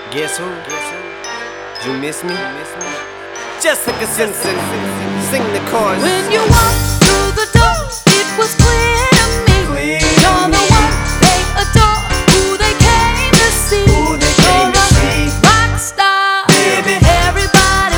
Guess who? You miss me? Jessica Simpson, sing the chorus. When you walked through the door, it was clear to me. You're the one they adore, who they came to see. You're a rock star, baby. Everybody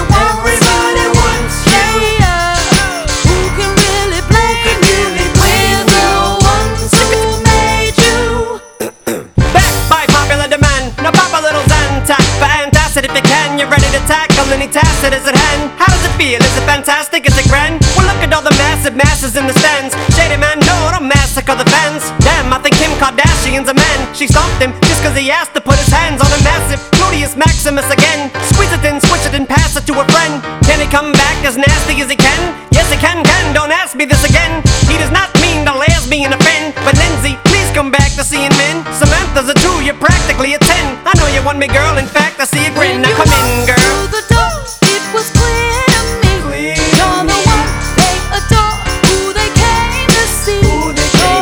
wants you. Yeah, who can really blame you? We're the ones who made you. Backed by popular demand, now pop a little Zantac for antacid if you can. You're ready to tackle any task that is at hand. How does it feel? Is it fantastic? Is it grand? Well, look at all the massive masses in the stands. Shady man, no, don't massacre the fans. Damn, I think Kim Kardashian's a man. She stopped him just cause he asked to put his hands on a massive Gluteus Maximus again. Squeeze it in, squish it and pass it to a friend. Can he come back as nasty as he can? Yes, he can, don't ask me this again. He does not mean the lesbian offend. But Lindsay, please come back to seeing men. Samantha's a 2, you're practically a 10. I know you want me, girl, in fact, I see a grin. Now come in, girl. Through the door, it was clear to me. You're the one they adore, who they came to see. You're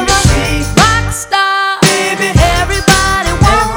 a rock star, Baby. Everybody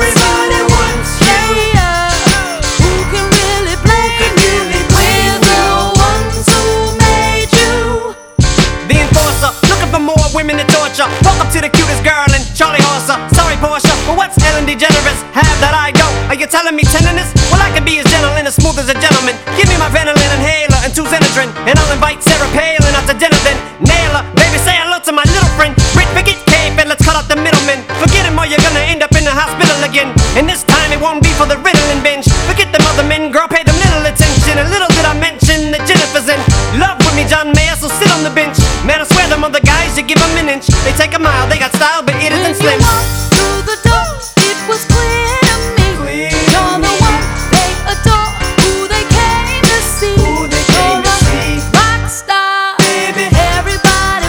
wants you. Yeah, who can really blame you? We're the ones who made you. The enforcer, looking for more women to torture. Welcome to the cutest girl in Charlie Horser. Sorry, Portia, but what's Ellen DeGeneres? Have that I go. Are you telling me tenderness? Well, I can be as gentle and as smooth as a gentleman. Give me my Ventolin inhaler and 2 Xenadrin, and I'll invite Sarah Palin out to dinner then. Nail her, baby, say hello to my little friend. Rick, forget Cape and let's cut out the middleman. Forget him or you're gonna end up in the hospital again. And this time it won't be for the Ritalin binge. Forget them other men, girl, pay them little attention. And little did I mention that Jennifer's in love with me, John Mayer, so sit on the bench. Man, I swear them other guys, you give them an inch. They take a mile, they got style, but it When isn't you slim. walked through the door, it was clear to me. You're the one they adore, who they came to see. You're a rock star, Everybody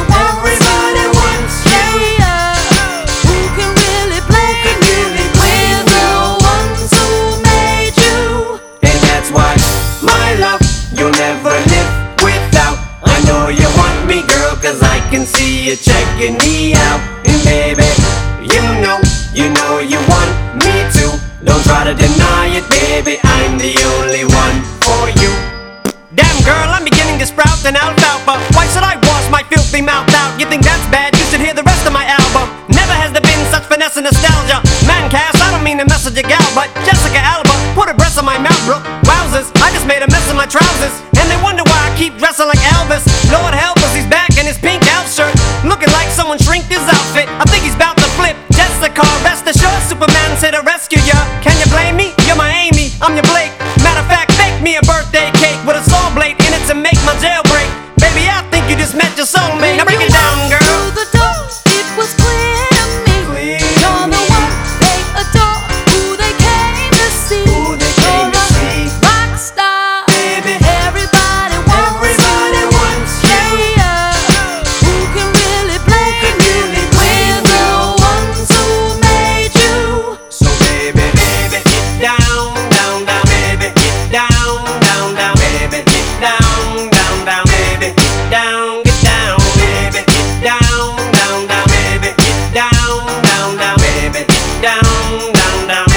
wants you. Yeah, who can really blame you? We're the ones who made you. And that's why, my love, you'll never live without. I know you want me, girl, cause I can see you checking me out. And baby, you know you want me too. Don't try to deny it, baby, I'm the only one for you. Damn girl, I'm beginning to sprout an alfalfa. Why should I wash my filthy mouth out? You think that's bad? You should hear the rest of my album. Never has there been such finesse and nostalgia. Man, Cass, I don't mean to message a gal, but Jessica Alba put a breast on my mouth, bro. Wowzers, I just made a mess of my trousers. And they wonder why I keep dressing like Elvis. Lord help us, he's back in his pink elf shirt, looking like someone shrinked his outfit. I think he's about to flip. Jessica, rest assured, Superman's here to rescue ya. Can you blame me? You're my Amy, I'm your Blake. Matter of fact, bake me a birthday cake with a saw blade in it to make my jailbreak. Baby, I think you just met your soulmate. Now break it down, girl. Through the door, it was clear to me. You're the one they adore, who they came to see. You're a rock star, Everybody wants you. Yeah, who can really blame you? We're the ones who made you. So baby, get down, baby, get down, baby, get down, baby, get down, baby, get down, baby, get down, baby, get down,